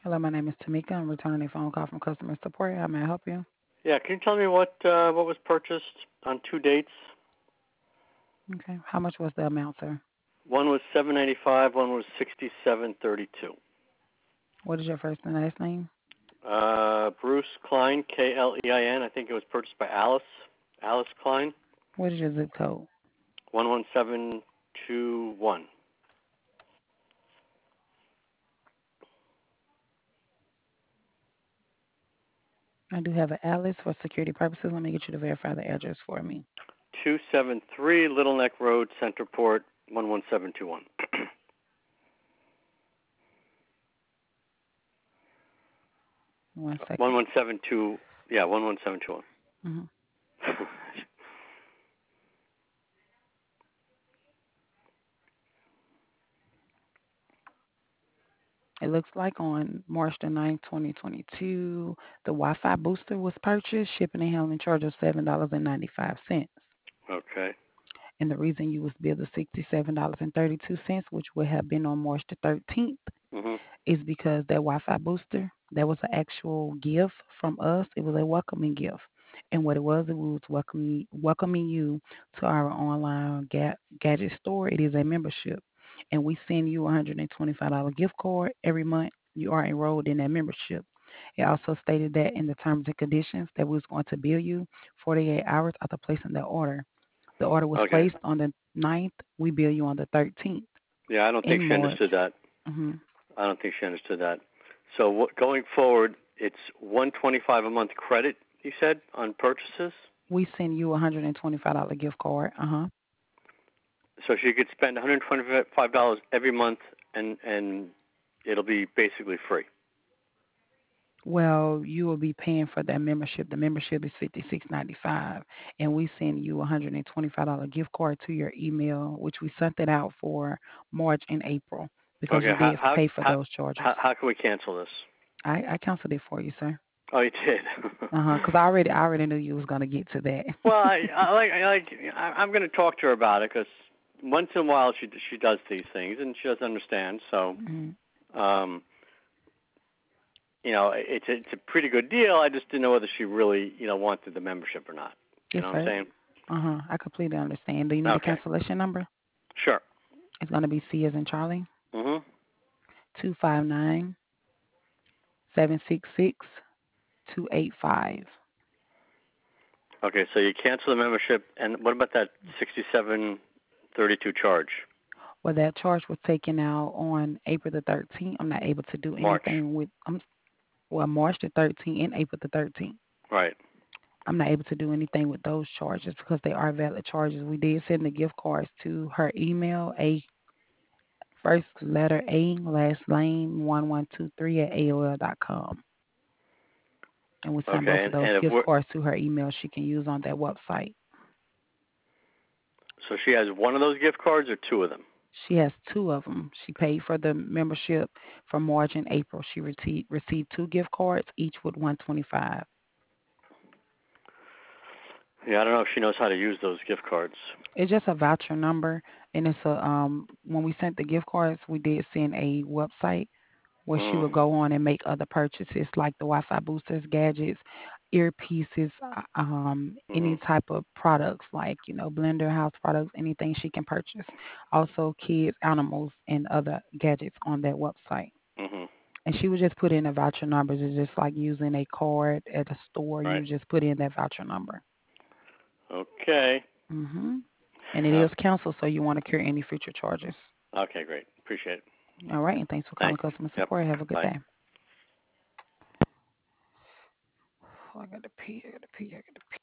Hello, my name is Tamika. I'm returning a phone call from customer support. How may I help you? Yeah, can you tell me what was purchased on two dates? Okay. How much was the amount, sir? One was 795, one was 6732. What is your first and last name? Bruce Klein, Klein. I think it was purchased by Alice Klein. What is your zip code? 11721. I do have an Alice for security purposes. Let me get you to verify the address for me. 273 Little Neck Road, Centerport, 11721. One second. 1172. Yeah, 11721. hmm It looks like on March the 9th, 2022, the Wi-Fi booster was purchased, shipping and handling charge of $7.95. Okay. And the reason you was billed the $67.32, which would have been on March the 13th, Mhm. is because that Wi-Fi booster, that was an actual gift from us. It was a welcoming gift. And what it was welcoming you to our online gadget store. It is a membership. And we send you a $125 gift card every month. You are enrolled in that membership. It also stated that in the terms and conditions that we was going to bill you 48 hours after placing the order. The order was Okay. placed on the 9th. We bill you on the 13th Yeah, I don't think in she March. understood that. hmm I don't think she understood that. So going forward, it's 125 a month credit. You said on purchases, We send you a $125 gift card. so she could spend $125 every month, and it'll be basically free. Well, you will be paying for that membership. The membership is $56.95, and we send you a $125 gift card to your email, which we sent it out for March and April because Okay. you How did how pay for how those charges. how can we cancel this? I canceled it for you, sir. Oh, you did. Because I already knew you was gonna get to that. Well, I'm going to talk to her about it because once in a while she does these things and she doesn't understand. So, Mhm. um, it's a pretty good deal. I just didn't know whether she really wanted the membership or not. You Yes, know what I'm sir. saying? I completely understand. Do you need a Okay. cancellation number? Sure. It's gonna be C as in Charlie, Mhm. 259-766-285. Okay. So you cancel the membership, and what about that 6732 charge? Well, that charge was taken out on April the 13th. I'm not able to do March. anything with March the 13th and April the 13th. Right. I'm not able to do anything with those charges because they are valid charges. We did send the gift cards to her email, a first letter A, last name 1123 at AOL.com. And we sent both Okay. of And those and if gift we're cards to her email she can use on that website. so she has one of those gift cards or two of them? She has two of them. She paid for the membership for March and April. She received two gift cards, each with 125. Yeah. I don't know if she knows how to use those gift cards. It's just a voucher number, and it's a when we sent the gift cards, we did send a website where she Mhm. would go on and make other purchases like the Wi-Fi boosters, gadgets, earpieces, any Mhm. type of products like blender, house products, anything she can purchase. Also, kids, animals, and other gadgets on that website. Mhm. And she would just put in the voucher numbers. It's just like using a card at a store. You Right. just put in that voucher number. Okay. hmm And it Uh, is canceled, so you want to cure any future charges. okay, great. Appreciate it. All right, and thanks for calling Thanks. customer Yep. support. Have a good Bye. day. Oh, I got to pee. I got to pee. I got to pee.